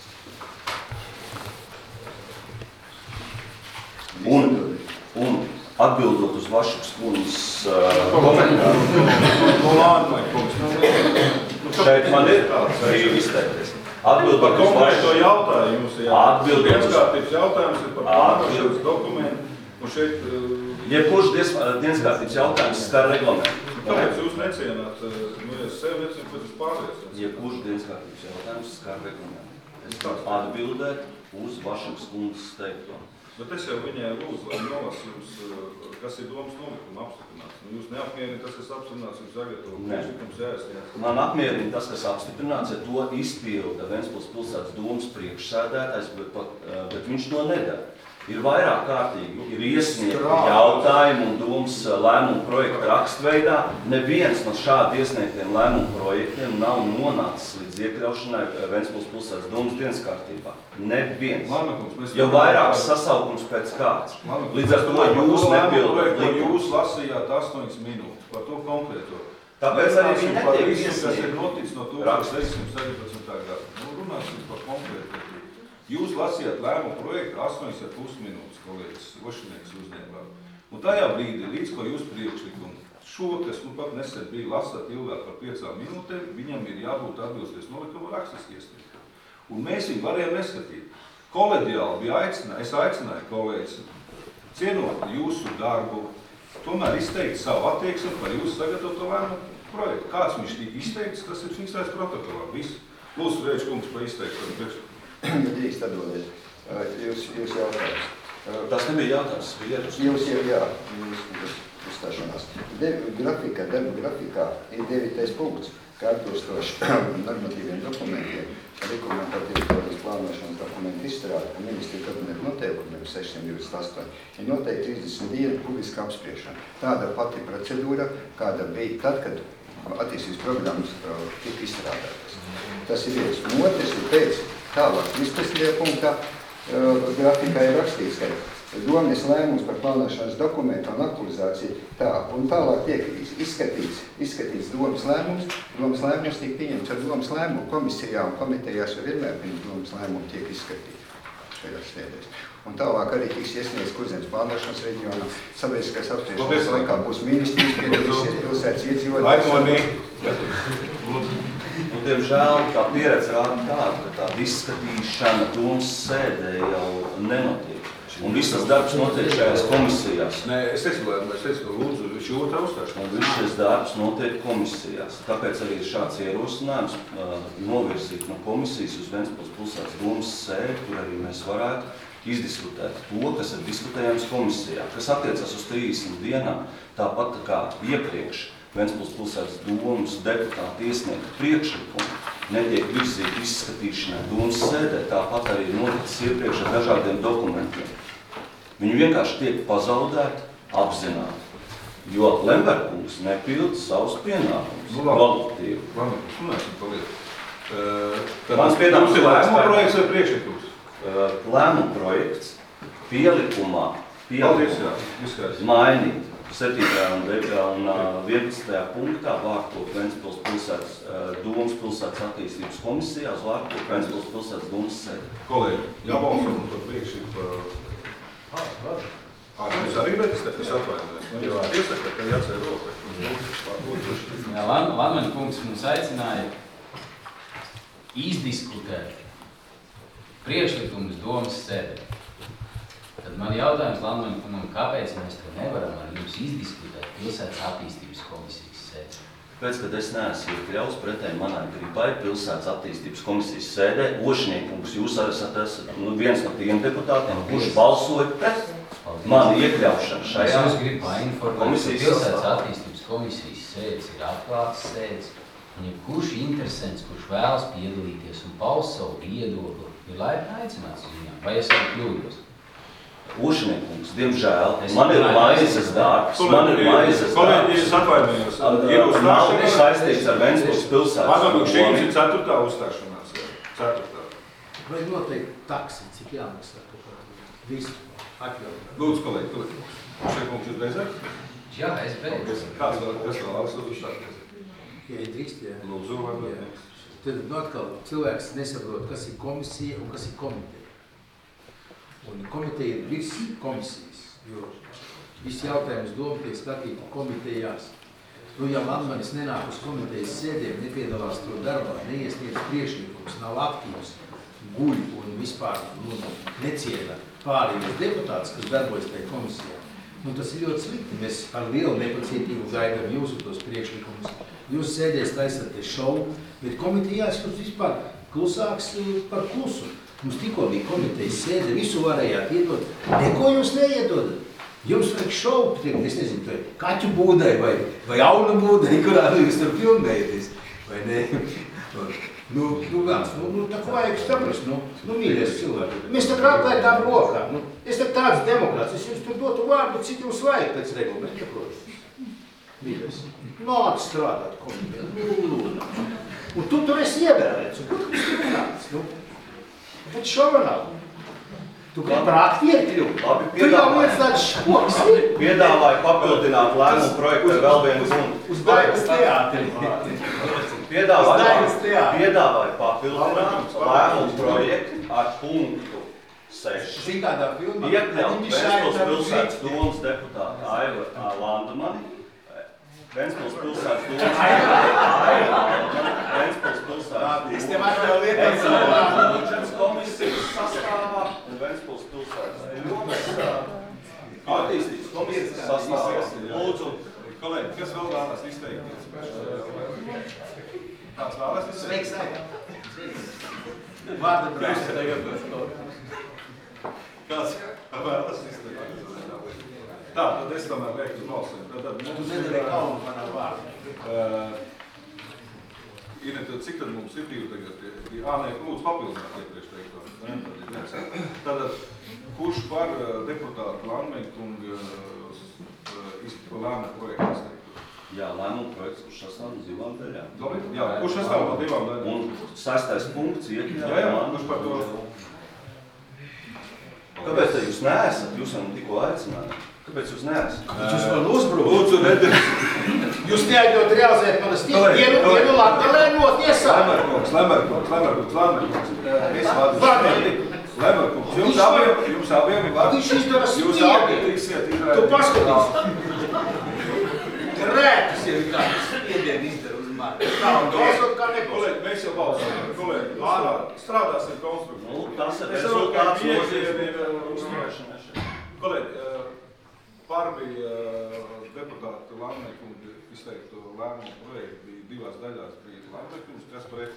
Un atbildot uz Vašukas kundas komentāru. Šeit man ir brīvi izteikties. Par konkrēto jautājumu Atbildot uz dienaskārtības jautājums ir par plānošanas dokumentu. Un šeit... Jebkurš dienaskārtības jautājums skar reglamentu. Tāpēc jūs necienāt, es sevi necienu, pēc es pārliecinu. Jebkurš dienaskārtības jautājums skar reglamentu. Es varu atbildēt uz Vašukas kundas teikto. Bet es jau viņai lūdzu, lai nolas jums, kas ir domas nolikuma apstiprināts. Jūs neapmierina tas, kas apstiprināts, jums sagatavo priekšlikums jāiesniedz. Man apmierina tas, kas apstiprināts, ja to izpilda Ventspils pilsētas domas priekšsēdētājs, bet viņš to nedara. Ir vairāk kārtīgi, ir iesniegti jautājumi un domas lēmumu projekta rakstveidā. Neviens no šādi iesniegtiem lēmumu projektiem nav nonācis līdz iekļaušanai Ventspils pilsētas domas dienaskārtībā. Neviens. Jo vairāks sasaukums pēc kāds. Līdz ar to jūs nepildat likumu. Jūs lasījāt 8 minūtes par to konkrēto. Tāpēc arī viņi netiek iesniegt. Kas ir noticis no 1917. gada. Runāsim par konkrētu. Jūs lasījāt lēmumu projektu 8,5 minūtes, kolēģis Vošinieks uzņēmā. Un tajā brīdī, līdz ko jūs priekšlikumu šo, kas pat nesen bija lasāt ilgāk par 5 minūtēm, viņam ir jābūt atbilsties nolikuma rakstiski iesniegt. Un mēs viņu varējām neskatīt. Kolēģiāli bija es aicināju kolēģis cienot jūsu darbu, tomēr izteikt savu attieksmi par jūsu sagatavoto lēmumu projektu. Kāds viņš tika izteikts, tas ir fiksēts protokolā. Viss. Lūdzu, Rēģis kungs, par izteiktu. Drīkst atbildēt. Jūs jautājums. Tas nebija jautājums, tas bija ierosmes. Jūs uzstāšanās. Darba grafikā ir 9. punkts, kā atbilstoši normatīviem dokumentiem, rekomendātīvas plānošanas dokumentu izstrāde un ministru kabinetu noteikumiem 628 ir noteikti 30 dienu publiska apspriešana. Tāda pati procedūra, kāda bija tad, kad attīstības programmas tika izstrādātas. Tas ir viens. Un otrs ir pēc tālāk 13. punktā grafikā ir rakstīts, ka Domes lēmums par plānošanas dokumentu un aktualizāciju tā, un tālāk tiek izskatīts Domes lēmums. Domes lēmums tiek pieņemts ar Domes lēmumu komisijā un komitejās, jo vienmēr pirms Domes lēmumu tiek izskatīts šajās sēdēs. Un tālāk arī tiks iesniegts Kurzemes plānošanas reģionā. Sabiedriskais apspriešanas laikā būs ministrijas piedalīsies pilsētas iedzīvotājs. Diemžēl tā pieredze rāda tādu, ka tāda izskatīšana Domes sēdē jau nenotiek. Un viss tas darbs notiek šajās komisijās. Nē, es teicu, lūdzu, viņš jūtā uzstāšanās. Un viss šis darbs notiek komisijās. Tāpēc arī ir šāds ierosinājums novirzīt no komisijas uz Ventspils pilsētas Domes sēdi, kur arī mēs varētu izdiskutēt to, kas ir diskutējams komisijā, kas attiecas uz 30 dienām, tāpat kā iepriekš Ventspils pilsētas Domes deputāti iesniegta priekšlikumi netiek virzīti izskatīšanai Domes sēdē, tāpat arī noticis iepriekš ar dažādiem dokumentiem. Viņi vienkārši tiek pazaudēti apzināti, jo Lemberkungs nepilda savus pienākumus kvalitatīvi. Mans piedāvājums ir lēmuma projekts vai priekšlikums? Lēmuma projekts pielikumā mainīt 7. un 11. punktā vārtot Ventspils pilsētas Domes pilsētas attīstības komisijā uz vārtot Ventspils pilsētas Domes sēdi. Kolēģi, jābalso un to priekšliku. Jūs arī redz, es atvainojos. Jūs iesaka, ka jāceļ roka. Lamani kungs mums aicināja izdiskutēt priekšlikumus Domes sēdē. Tad man jautājums Lamani kungam, kāpēc mēs to nevaram ar jums izdiskutēt pilsētas attīstības komisijas sēdē? Pēc, kad es neesmu iekļauts pretēji manai gribai pilsētas attīstības komisijas sēdē, Ošniekungs, jūs esat viens no tiem deputātiem, kurš balsoja pret mani iekļaušanu šajā Es gribu painformēt, ka pilsētas attīstības komisijas sēdes ir atklātas sēdes, un jebkurš interesants, kurš vēlas piedalīties un paust savu viedokli, ir laipni aicināts uz viņām. Vai es arī kļūdos? Ošniekungs, diemžēl, man ir maizes darbs, Kolēģi, es atvainojos. Nav saistīts ar Ventspils pilsētas. Mazāk, šī jums ir 4. uzstāšanās. 4. Vai noteikti taksi, cik jāmaksā? Visu atļaut. Lūdzu, kolēģi. Ošniekungs, jūs beidzat? Jā, es beidzu. Kāds vēl uzstāties? Ja ir drīkst, jā. Lūdzu, vai Tad atkal cilvēks nesaprot, kas ir komisija un kas ir komiteja. Un komiteja ir viss komisijas, jo viss jautājums doma tiek skatīti komitejās. Ja Lammanis nenāk uz komitejas sēdēm, nepiedalās to darbā, neiesniedz priekšlikums, nav aktīvs, guļ un vispār neciena pārējos deputātus, kas darbojas tajā komisijā. Tas ir ļoti slikti. Mēs ar lielu nepacietību gaidām jūsu tos priekšlikumus. Jūs sēdēs taisāties šovu, bet komitejās jūs vispār klusāks par klusu. Mums tikko bija komitejas sēde, visu varējāt iedot. Neko jūs neiedodat. Jums vajag šovu, es nezinu, kaķu būdai vai auna būdai, kurā jūs tur filmējaties. Vai ne? Tā ko vajag saprast, mīļies cilvēki. Mēs tā krāpētām rokām. Es tā tāds demokrāts, es jums tur dotu vārdu, cik jums vajag pēc regulas. Mīļies. Nāc strādāt komitejā. Un tu tur esi ievēlēts. Un kur tu esi runāts? Bet šova nav. Tu gribi par aktieru kļūt? Tu jau viens tāds škoks. Piedāvāju papildināt lēmumu projektu ar vēl vienu punktu. Uz Daigas teātri. Piedāvāju papildināt lēmumu projektu ar punktu 6. Citādā filmā. Iekļaut Ventspils pilsētas Domes deputātu Aivaru Landmani. Ventspils pilsētas Domes Ventspils pilsētas Domes komisijas sastāvā un Ventspils pilsētas Domes Attīstības komisijas sastāvs. Lūdzu, kolēģi, kas vēl vēlas izteikties? Kāds vēlas izteikties? Vārda brālis. Kāds vēlas izteikties? Tā, tad es tomēr lieku uz balsojumu. Tu nedarīji kaunu manā vārdā. Ineta, cik tad mums ir divi tagad? Nē, lūdzu papildināt iepriekš teikto. Tātad, kurš par deputātu Landmeņkunga lēma projektu izteiktu? Jā, lēmuma projekts, kurš sastāv no 2 daļām. Jā, kurš sastāv no 2 daļām? Un 6. punkts iekļauj. Jā, kurš par to? Kāpēc jūs neesat? Jūs jau tikko aicinājāt. Kāpēc jūs neesat? Kāpēc jūs man uzbrūkat? Lūdzu, nedariet. Jūs neaļot realizēt manas vienu Latgalē notiesā. Lemerkungs. Es vārdu. Lemerkungs, jums abiem ir vārds. Viņš izdara Jūs spiedi. abi tiksiet Tu paskatīs. Rētas ir kāds spiedieni izdara uz mani. Kā un balsot kā nebūs. Kolēģi, mēs jau balsojam. Kolēģi, strādāsim konstruktīvi. Tas ir rezultāts uzturēšanai. Kolēģi, par bija deputāta Landmeņkunga izteikto lēmumu projektu bija 2 daļās. Bija Landmeņkungs, kas pret?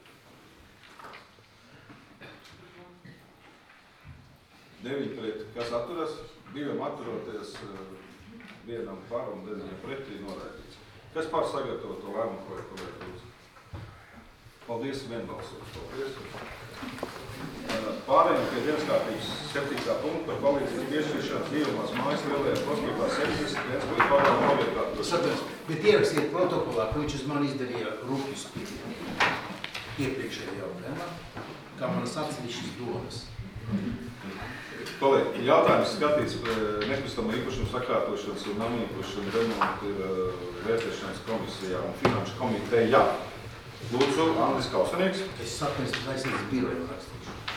Deviņi pret, kas atturas? 2 atturoties, 1 par un 9 pretī noraidīts. Kas par sagatavoto lēmumu projektu? Paldies, vienbalsot. Paldies. Pārējām pie dienas kārtības 7. punkta par palīdzības piešķiršanas dzīvumās mājas lielajā prospektā 60 Ventspils pagalma objektā. Sapratu, bet ierakstiet protokolā, ka viņš uz mani izdarīja rupju spiedienu. Iepriekšējā jautājumā, kā manas atsevišķas domas. Kolēģi, jautājums skatīts nekustamo īpašumu sakārtošanas un namu īpašumu remontu vērtēšanas komisijā un finanšu komitejā. Lūdzu, Andris Kausanieks. Es saku, es taisīju biroju rakstīšu.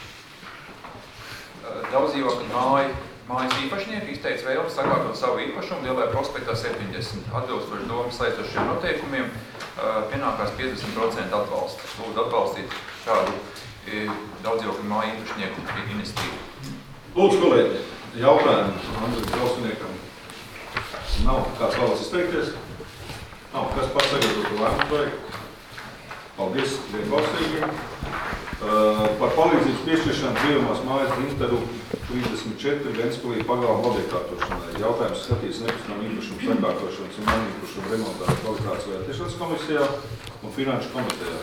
Daudzdzīvokļu mājas īpašnieki izteica vēlmi sakārtot savu īpašumu Lielajā prospektā 70. Atbilstoši domas saistošiem noteikumiem pienākās 50% atbalsta. Lūdzu atbalstīt šādu daudzdzīvokļu māju īpašnieku iniciatīvu. Lūdzu, kolēģi, jautājumu Andris Kausaniekam. Nav kāds vēlas izteikties? Nav, kas pats sagatavotu lēmumu projektu? Paldies, vienbalsīgi. Par palīdzības piešķiršanu dzīvumās mājas Gintaru 34 Ventspilī pagalma objektārtošanai. Jautājums skatīts nekustamā īpašumu sakārtošanas un namu īpašumu remontāru kvalitātes vērtēšanas komisijā un finanšu komitejā.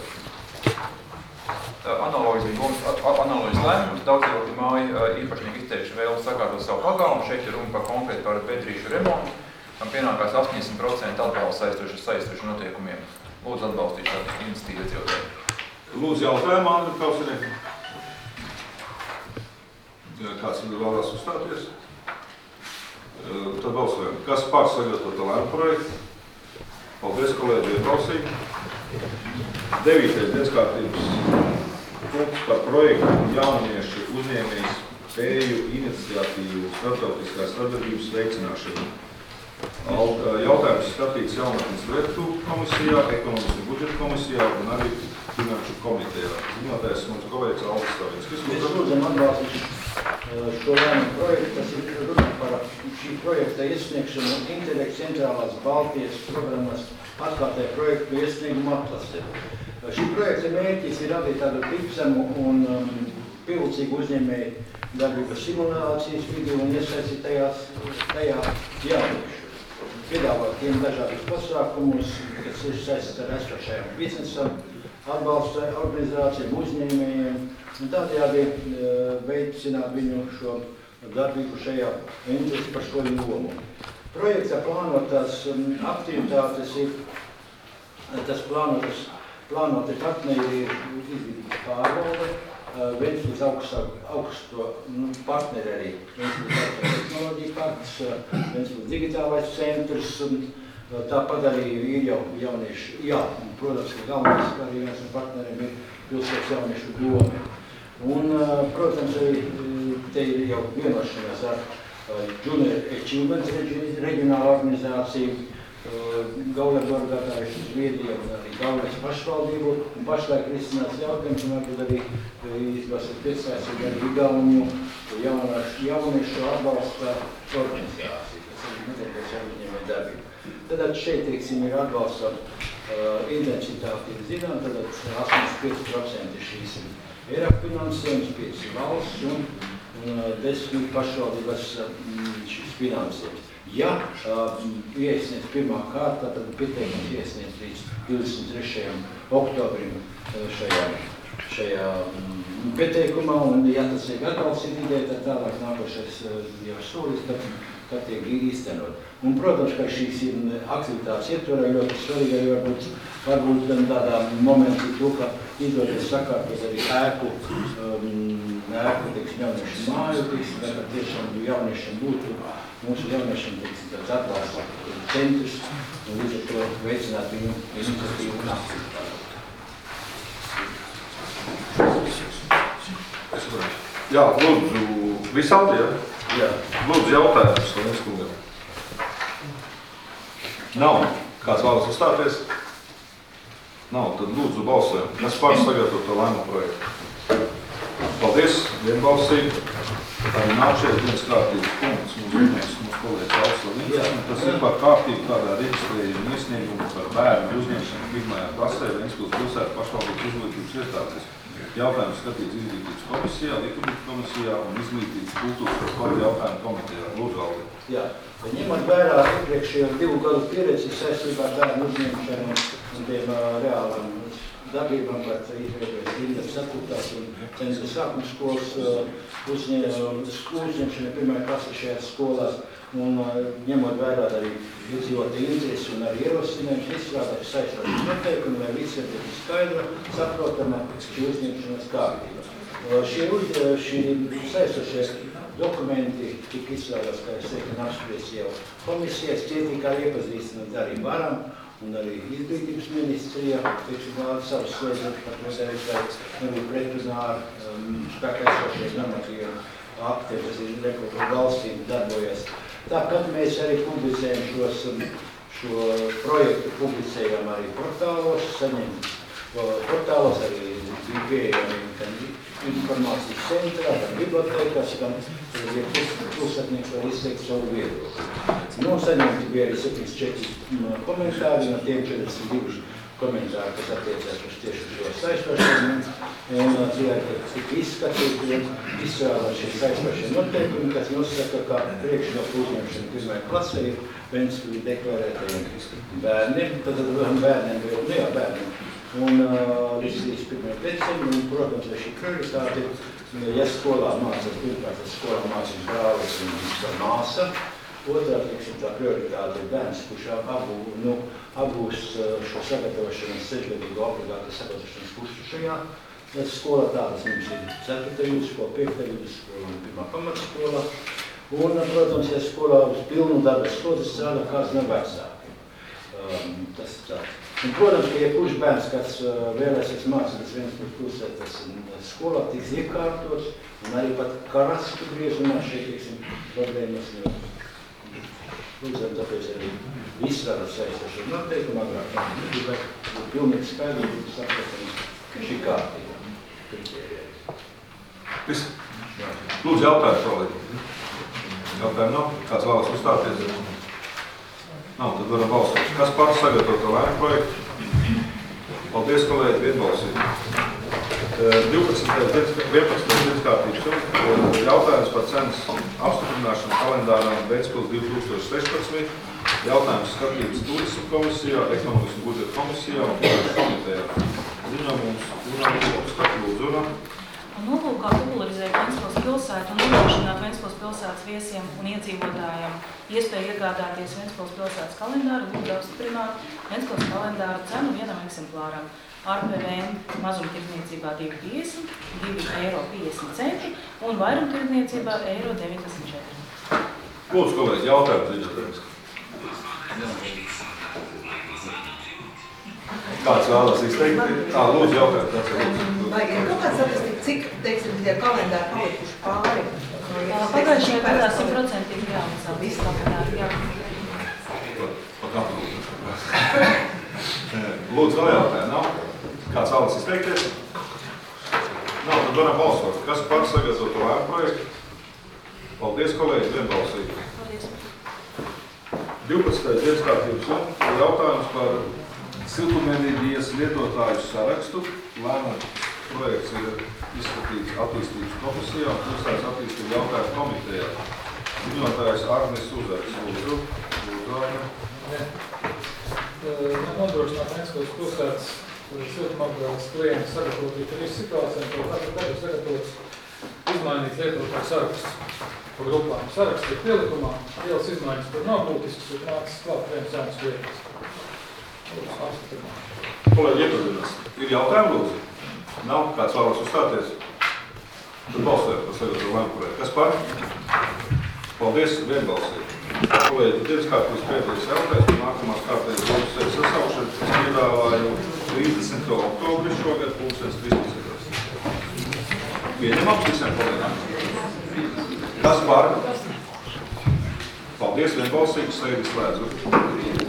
Analoģis lēmums, daudzdzīvokļu māju īpašnieki izteica vēlmi sakārtot savu pagalmu. Šeit ir runa par konkrēti par bedrīšu remontu, kam pienākās 80% atbalsta saistoši noteikumiem. Lūdzu atbalstīt šādu iniciatīvu iedzīvotāju. Lūdzu jautājumu, Andri Kausanieki. Kāds vēlās uzstāties? Tad balsojam. Kas par sagatavotu lēmumu projektu? Paldies, kolēģi, vienbalsīgi. 9. dienas kārtības punkts par projektu jauniešu uzņēmējas spēju iniciatīvu starptautiskās sadarbības veicināšanu. Jautājums skatīts jaunatnes lietu komisijā, ekonomikas un budžeta komisijā un arī finanšu komitejā. Ziņotājs mums kolēģis Aldis Stavinskis. Mēs lūdzam atbalstīt šo lēmumu projektu, kas ir runa par šī projekta iesniegšanu Interreg centrālās Baltijas programmas atkārtēju projektu iesniegumu atlasi. Šī projekta mērķis ir radīt tādu ticamo un pilcīgu uzņēmēju darbības simulācijas vidi un iesaistīt tajā jauniešu. Piedāvāt tiem dažādus pasākumus, kas ir saistīti ar esošajām biznesam, atbalsta organizācijām, uzņēmējiem un tādējādi veicināt viņu šo darbību šajā interesi par šo jomu. Projektā plānotās aktivitātes ir, tas plānoti partneri ir izglītības pārvalde, Ventspils augsto partneri arī Ventspils tehnoloģija parks, Ventspils digitālais centrs, tāpat arī ir jau jaunieši, un, protams, ka galvenais arī viens no partneriem ir pilsētas jauniešu doma. Un, protams, arī te ir jau vienošanās ar Junior Achievements reģionāla organizāciju, Gauleborgātāju Zviedriju un arī Gaules pašvaldību. Un pašlaik risināts jautājums, un varbūt arī esat piesaistīt arī Igauniju jauniešu atbalsta organizāciju, kas arī nodarbojas ar uzņēmēju darbību. Tad šeit, teiksim, ir atbalsta intensitāti, ir zinām, tad 85% šīs ir finansējums, 5 valsts un 10 pašvaldības šis finansējums. Ja iesniedz pirmā kārtā, tad pieteikums iesniedz līdz 23. oktobrim šajā pieteikumā, un ja tas ir gatavs ideja, tad tālāk nākošais jau solis, kad tiek īstenot. Un, protams, ka šīs aktivitātes ietvarā ļoti svarīgi arī varbūt tādā momentī to, ka izdoties sakārtot arī ēku, teiksim, jauniešu māju, teiksim, lai tiešām jauniešiem būtu, mūsu jauniešiem, teiksim, tāds atbalsta centrs, un līdz ar to veicināt viņu iniciatīvu un aktivitāti. Jā, lūdzu, visādi, ja? Jā. Lūdzu, jautājums Lēns kungam. Nav. Kāds vēlas uzstāties? Nav, tad lūdzu balsojam. Kas par sagatavoto lēmumu projektu? Paldies, vienbalsīgi. Arī nākšais dienas kārtības punkts mūsu kolēģis Alslavīns. Tas ir par kārtību kādā reģistrējuma iesniegumu par bērnu uzņemšanu pirmajā klasē Ventspils pilsētu pašvaldības izglītības iestādes. Jautājums skatīts izglītības komisijā, likumības komisijā un izglītības kultūras un sporta jautājumu komitejā. Lūdzu, Aldi. Jā, ņemot vērā iepriekšējo 2 gadu pieredzi saistībā ar bērnu uzņemšanu un tiem reālām darbībām, par izveidojas Rīgas atpūtās un centra sākuma skolas uzņemšanu pirmajā klasē šajās skolās. Un ņemot vērā arī iedzīvotāju interesi un arī ierosinājums izstrādāt saistošas noteikumi, lai visiem ir skaidra, saprotama šī uzņemšanas kārtība. Šī saistošie dokumenti tika izstrādāts, kā es teicu, un apspriest jau komisijas, tika arī iepazīstināt arī varam un arī izglītības ministrijā, teiksim, savas slēdzot par to darīt, lai arī pretrunā ar spēkā esošie normatīvi akti, kas ir Republika valstīm darbojas. Tāpat mēs arī publicējam šo projektu, publicējam arī portālos, portālos arī bija pieejami informācijas centrā, gan bibliotēkās, gan pilsētnieki var izteikt savu viedokli. Nu, saņemti bija arī 74 komentāri, no tiem 42 komentāri, kas attiecās uz tieši šo saistošanu, un tika izskatīti un izstrādāt šie saistošie noteikumi, kas nosaka, ka priekšroku uzņemšana pirmajā klasē ir Ventspilī deklarētajiem bērniem, tad bērniem. Un līdz 1. decembrim, un, protams, ar šī prioritāte, ja skolā mācās, pirmkārt, skolā mācās brālis un māsa, otrā, teiksim, tā prioritāte ir bērns, kurš apgūs šo sagatavošanas 6-gadīgo obligātu sagatavošanas kursu šajā skolā. Tādas mums ir 4. vidusskola, 5. vidusskola un 1. pamatskola. Un, protams, ja skolā uz pilnu darba slodzes strādā kāds no vecākiem. Tas ir tāds. Un, protams, ka jebkurš bērns, kas vēlēsies mācīties Ventspils pilsētas skolā, tiks iekārtots, un arī pat karastu griezumā šeit, teiksim, problēmas lūdzam, tāpēc arī izstrādāt saistošie noteikumi agrāk, bet pilnīgi skaidrīgi sapratams šī kārtība. Viss. Lūdzu, jautājumu kolēģi. Jautājumu nav? Kāds vēlas uzstāties? Nav, tad varam balsot. Kas par sagatavoto lēmumu projektu? Paldies, kolēģi, vienbalsīgi. 11. dienas kārtības jautājums par cenas apstiprināšanu kalendāram Ventspils 2016. Jautājums skatīts turismu komisijā, ekonomikas un budžeta komisijā un finanšu komitejā. Ziņojums skatu lūdzu. Nolūkā popularizēt Ventspils pilsētu un nodrošināt Ventspils pilsētas viesiem un iedzīvotājiem iespēju iegādāties Ventspils pilsētas kalendāru, lūdzu apstiprināt Ventspils kalendāru cenu vienam eksemplāram. Ar PVN mazumtirdzniecībā 2,50, 2,50 eiro un vairumtirdzniecībā 1,94. Lūdzu, kolēģi, jautājumu ziņotājums. Kāds vēlas izteikt? Lūdzu, jautājumu. Vai ir kaut kāds saprast, cik, teiksim, tie kalendāri palikuši pāri? Pagājušajā gadā 100% jāmaksā visi kalendāri, jā. Lūdzu, vēl jautājumu. Nav? Kāds vēlas izteikties? Nav, tad varam balsot. Kas par sagatavotu lēmumu projektu? Paldies, kolēģi, vienbalsīgi. 12. dienas kārtības jautājums par siltumenerģijas lietotāju sarakstu. Lēmumu projekts ir izskatīts attīstības komisijā un pilsētas attīstības jautājumu komitejā. Ziņotājs Arnis Uzars. Lūdzu, Arni. Nodrošināt Ventspils pilsētas siltumapgādes klientu sagatavot arī situācijām, ko katru gadu sagatavots izmainīt lietotāju sarakstu pa grupām. Saraksts ir pielikumā, ielas izmaiņas tur nav būtisks, ir nācis klāt viens jaunas vietas. Lūdzu, apskatāmā. Kolēģi, iepazinās. Ir jautājumi, lūdzu? Nav? Kāds vēlas uzstāties? Tad balsojam par sagatavotu lēmumu projektu. Kas par? Paldies, vienbalsīgi. Kolēģi, dienas kārtības pēdējais jautājums, nākamās kārtējas domas sēdes sasaukšana. Es piedāvāju 30. oktobri šogad 2013. Pieņemam visiem kolēģiem. Kas par? Paldies, vienbalsīgi, sēdi slēdzu.